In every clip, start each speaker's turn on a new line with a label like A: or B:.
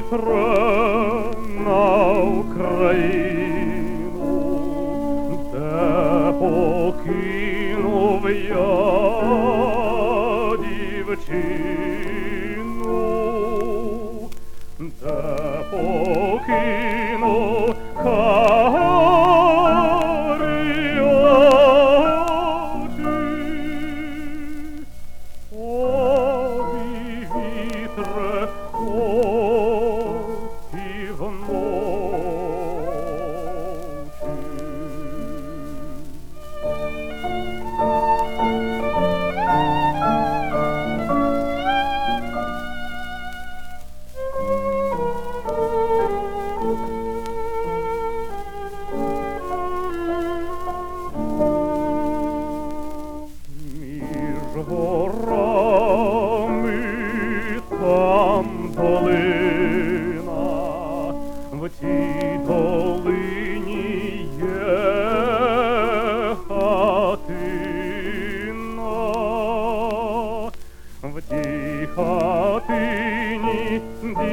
A: вітре на Україну, де покинув я дівчину, де покинув карі очі. Ой, вітре, між горами там долина, в тій долині є хатина, в тій хатині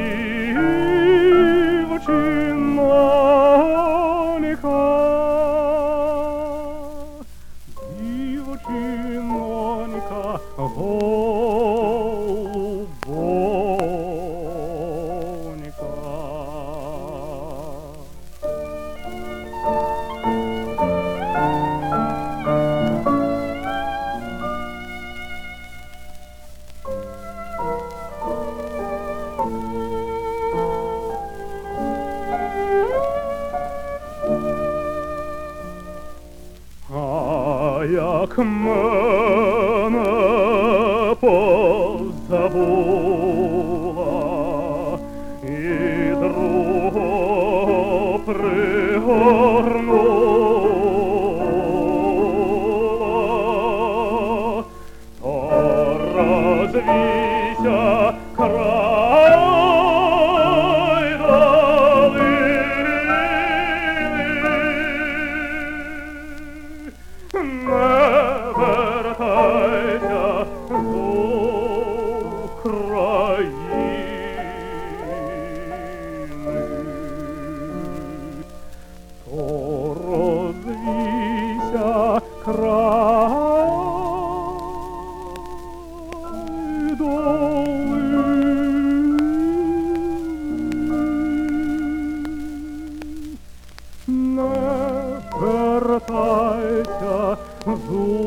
A: дівчинонька, дівчинонька голубонька. А як мене позабула і другого пригорнула, то розвійся край долини, не вертайся з України, то розвійся край долини, не вертайся з